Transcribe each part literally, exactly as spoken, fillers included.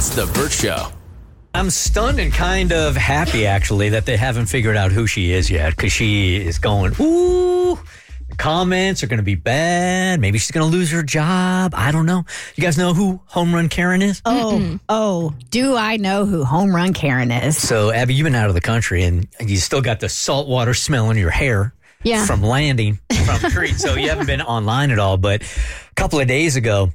It's The Bert Show. I'm stunned and kind of happy, actually, that they haven't figured out who she is yet, because she is going, ooh, the comments are going to be bad. Maybe she's going to lose her job. I don't know. You guys know who Home Run Karen is? Oh, Mm-mm. oh, do I know who Home Run Karen is? So, Abby, you've been out of the country, and you still got the saltwater smell in your hair yeah. from landing from Crete, so you haven't been online at all. But a couple of days ago,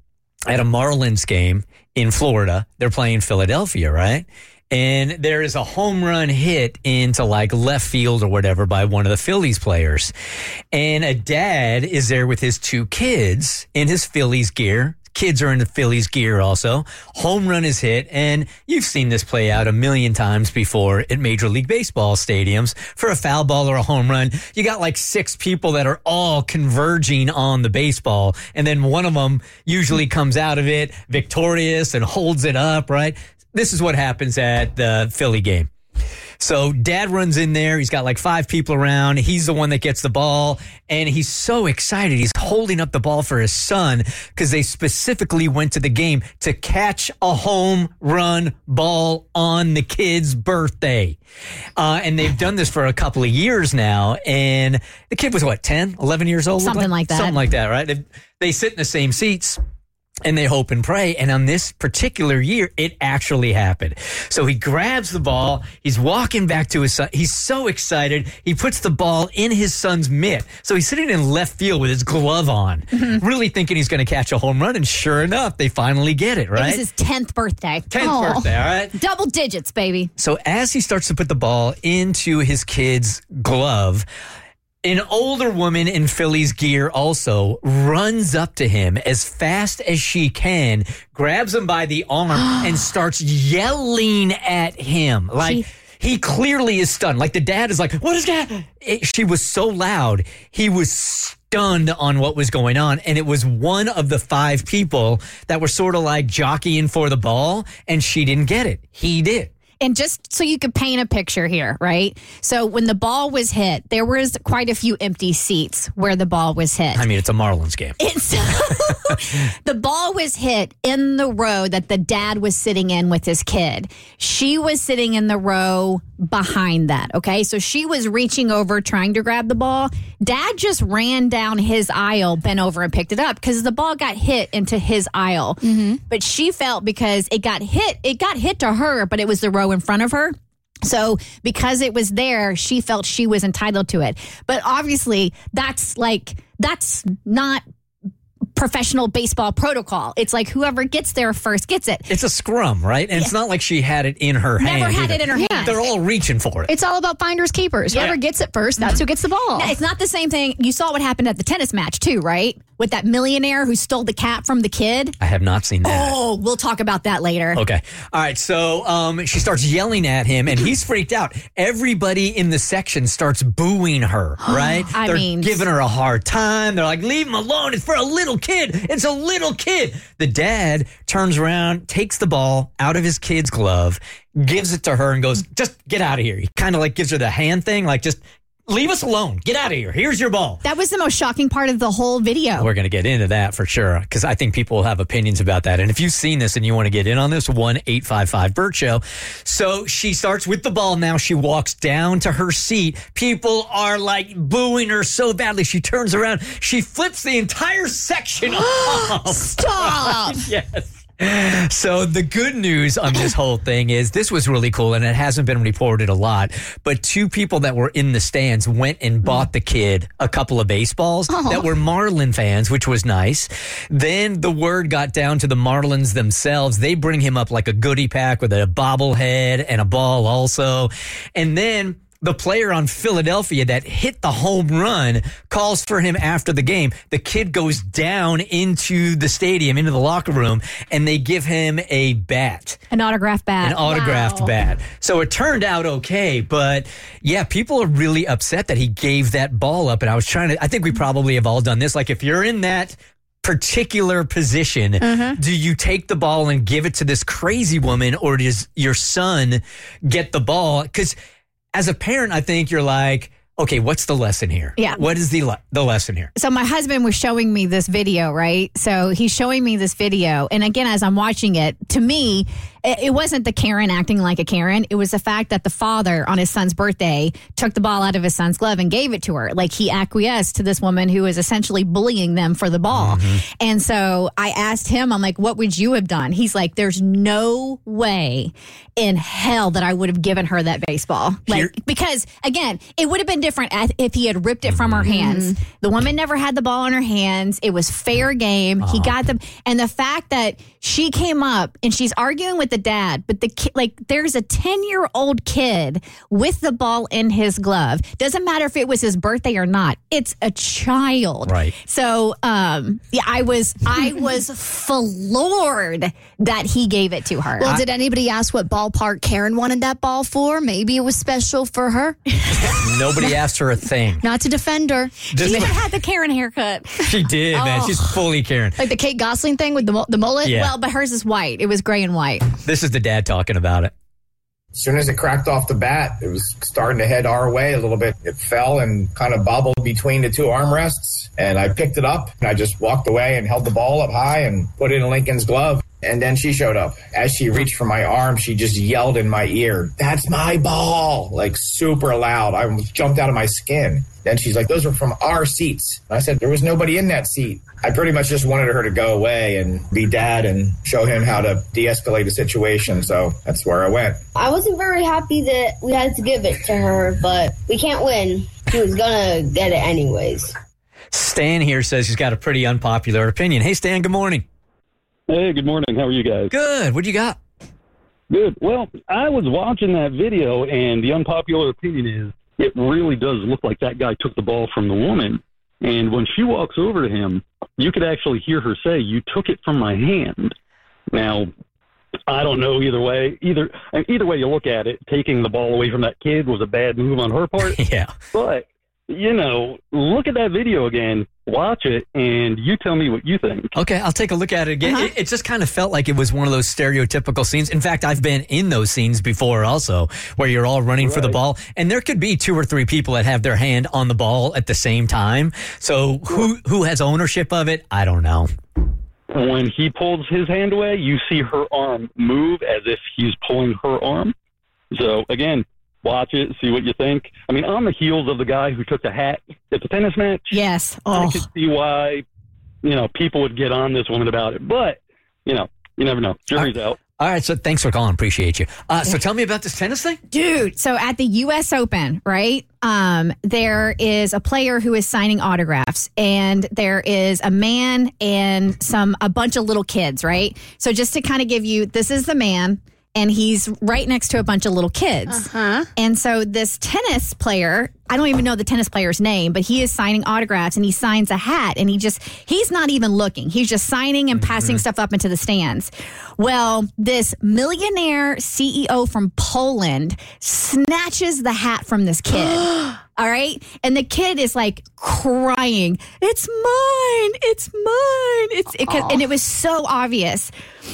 at a Marlins game in Florida, they're playing Philadelphia, right? And there is a home run hit into like left field or whatever by one of the Phillies players. And a dad is there with his two kids in his Phillies gear. Kids are in the Phillies gear also. Home run is hit, and you've seen this play out a million times before at Major League Baseball stadiums. For a foul ball or a home run, you got like six people that are all converging on the baseball, and then one of them usually comes out of it victorious and holds it up, right? This is what happens at the Philly game. So dad runs in there. He's got like five people around. He's the one that gets the ball, and he's so excited. He's holding up the ball for his son because they specifically went to the game to catch a home run ball on the kid's birthday. Uh, and they've done this for a couple of years now. And the kid was what, ten, eleven years old? Something like that. Something like that, right? They, they sit in the same seats. And they hope and pray. And on this particular year, it actually happened. So he grabs the ball. He's walking back to his son. He's so excited. He puts the ball in his son's mitt. So he's sitting in left field with his glove on, mm-hmm. really thinking he's going to catch a home run. And sure enough, they finally get it, right? It was his tenth birthday. tenth oh. birthday, all right? Double digits, baby. So as he starts to put the ball into his kid's glove, an older woman in Phillies gear also runs up to him as fast as she can, grabs him by the arm, and starts yelling at him. Like, she- he clearly is stunned. Like, the dad is like, what is that? It, she was so loud. He was stunned on what was going on. And it was one of the five people that were sort of like jockeying for the ball, and she didn't get it. He did. And just so you could paint a picture here, right? So when the ball was hit, there was quite a few empty seats where the ball was hit. I mean, it's a Marlins game. It's the ball was hit in the row that the dad was sitting in with his kid. She was sitting in the row behind that, okay? So she was reaching over trying to grab the ball. Dad just ran down his aisle, bent over and picked it up because the ball got hit into his aisle. Mm-hmm. But she felt because it got hit, it got hit to her, but it was the row in front of her. So because it was there, she felt she was entitled to it. But obviously, that's like, that's not professional baseball protocol. It's like whoever gets there first gets it. It's a scrum, right? And yeah. It's not like she had it in her Never hand. Never had either. it in her hand. They're all reaching for it. It's all about finders keepers. Yeah. Whoever gets it first, that's who gets the ball. No, it's not the same thing. You saw what happened at the tennis match too, right? With that millionaire who stole the cat from the kid. I have not seen that. Oh, we'll talk about that later. Okay. All right. So um, she starts yelling at him, and he's freaked out. Everybody in the section starts booing her, right? I They're mean, giving her a hard time. They're like, leave him alone. It's for a little kid. It's a little kid. The dad turns around, takes the ball out of his kid's glove, gives it to her, and goes, just get out of here. He kind of like gives her the hand thing, like just leave us alone. Get out of here. Here's your ball. That was the most shocking part of the whole video. We're going to get into that for sure, because I think people will have opinions about that. And if you've seen this and you want to get in on this, one eight five five Bert Show. So she starts with the ball now. She walks down to her seat. People are like booing her so badly. She turns around. She flips the entire section off. Stop. Yes. So the good news on this whole thing is this was really cool, and it hasn't been reported a lot, but two people that were in the stands went and bought the kid a couple of baseballs oh. that were Marlin fans, which was nice. Then the word got down to the Marlins themselves. They bring him up like a goodie pack with a bobblehead and a ball also. And then the player on Philadelphia that hit the home run calls for him after the game. The kid goes down into the stadium, into the locker room, and they give him a bat. An autographed bat. An autographed wow. bat. So it turned out okay, but yeah, people are really upset that he gave that ball up. And I was trying to, I think we probably have all done this. Like if you're in that particular position, mm-hmm. do you take the ball and give it to this crazy woman, or does your son get the ball? Because as a parent, I think you're like, Okay, what's the lesson here? Yeah. What is the le- the lesson here? So my husband was showing me this video, right? So he's showing me this video. And again, as I'm watching it, to me, it, it wasn't the Karen acting like a Karen. It was the fact that the father on his son's birthday took the ball out of his son's glove and gave it to her. Like he acquiesced to this woman who was essentially bullying them for the ball. Mm-hmm. And so I asked him, I'm like, what would you have done? He's like, there's no way in hell that I would have given her that baseball. Like, Here- because again, it would have been different if he had ripped it from her hands. Mm-hmm. The woman never had the ball in her hands. It was fair game. Uh-huh. He got them. And the fact that she came up and she's arguing with the dad, but the ki- like there's a ten-year-old kid with the ball in his glove. Doesn't matter if it was his birthday or not. It's a child. Right. So, um, yeah, I was I was floored that he gave it to her. Well, I, did anybody ask what ballpark Karen wanted that ball for? Maybe it was special for her. Nobody asked her a thing. Not to defend her. This she was- even had the Karen haircut. She did, man. Oh. She's fully Karen. Like the Kate Gosling thing with the mu- the mullet? Yeah. Well, but hers is white. It was gray and white. This is the dad talking about it. As soon as it cracked off the bat, it was starting to head our way a little bit. It fell and kind of bobbled between the two armrests, and I picked it up, and I just walked away and held the ball up high and put it in Lincoln's glove. And then she showed up. As she reached for my arm, she just yelled in my ear, "That's my ball!" Like super loud. I almost jumped out of my skin. Then she's like, "Those are from our seats." And I said, "There was nobody in that seat." I pretty much just wanted her to go away and be dad and show him how to de-escalate the situation. So that's where I went. I wasn't very happy that we had to give it to her, but we can't win. She was gonna get it anyways. Stan here says he's got a pretty unpopular opinion. Hey, Stan, good morning. Hey, good morning. How are you guys? Good. What do you got? Good. Well, I was watching that video, and the unpopular opinion is it really does look like that guy took the ball from the woman. And when she walks over to him, you could actually hear her say, "You took it from my hand." Now, I don't know either way. Either either way you look at it, taking the ball away from that kid was a bad move on her part. Yeah. But, you know, look at that video again, watch it, and you tell me what you think. Okay, I'll take a look at it again. Uh-huh. It, it just kind of felt like it was one of those stereotypical scenes. In fact, I've been in those scenes before also, where you're all running right for the ball, and there could be two or three people that have their hand on the ball at the same time. So who who has ownership of it? I don't know. When he pulls his hand away, you see her arm move as if he's pulling her arm. So, again, watch it, see what you think. I mean, on the heels of the guy who took the hat at the tennis match, Yes. I Oh. could see why, you know, people would get on this woman about it. But, you know, you never know. Jury's out. All right, so thanks for calling. Appreciate you. Uh, so tell me about this tennis thing. Dude, so at the U S Open, right, um, there is a player who is signing autographs, and there is a man and some a bunch of little kids, right? So just to kind of give you, this is the man, and he's right next to a bunch of little kids. Uh-huh. And so this tennis player, I don't even know the tennis player's name, but he is signing autographs, and he signs a hat, and he just, he's not even looking. He's just signing and passing stuff up into the stands. Well, this millionaire C E O from Poland snatches the hat from this kid. All right. And the kid is like crying. It's mine. It's mine. It's it, and it was so obvious.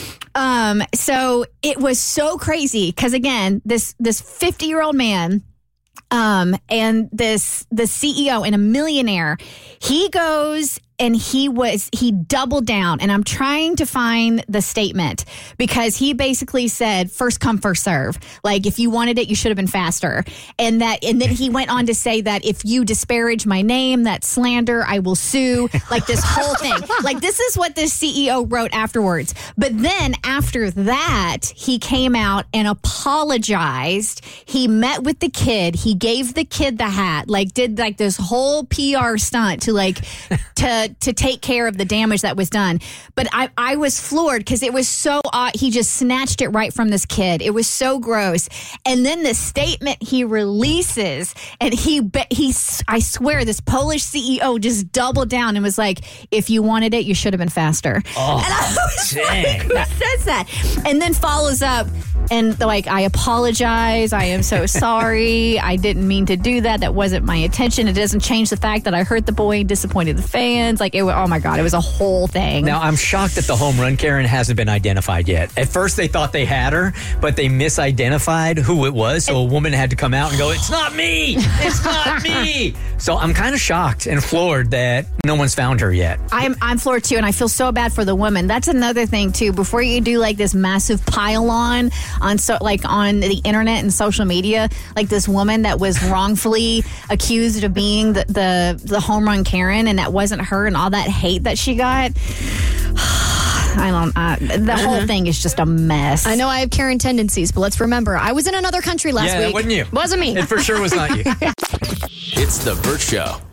Um, so it was so crazy because again, this this fifty year old man, um, and this the C E O and a millionaire, he goes and he was he doubled down, and I'm trying to find the statement because he basically said first come first serve, like if you wanted it you should have been faster, and that and then he went on to say that if you disparage my name, that's slander, I will sue, like this whole thing. Like this is what this C E O wrote afterwards. But then after that he came out and apologized. He met with the kid, he gave the kid the hat, like did like this whole P R stunt to like to to take care of the damage that was done. But I, I was floored because it was so odd. He just snatched it right from this kid. It was so gross. And then the statement he releases, and he, he, I swear, this Polish C E O just doubled down and was like, if you wanted it, you should have been faster. Oh, and I was dang. like, who says that? And then follows up, And like, I apologize. I am so sorry. I didn't mean to do that. That wasn't my intention. It doesn't change the fact that I hurt the boy and disappointed the fans. Like, it was, oh my God, it was a whole thing. Now, I'm shocked that the home run Karen hasn't been identified yet. At first, they thought they had her, but they misidentified who it was. So a woman had to come out and go, it's not me. It's not me. So I'm kind of shocked and floored that no one's found her yet. I'm I'm floored too, and I feel so bad for the woman. That's another thing too. Before you do like this massive pile on on so like on the internet and social media, like this woman that was wrongfully accused of being the the, the home run Karen, and that wasn't her, and all that hate that she got. I don't. Uh, the uh-huh. whole thing is just a mess. I know I have Karen tendencies, but let's remember, I was in another country last yeah, week. Yeah, wasn't you? Wasn't me. It for sure was not you. It's The Burt Show.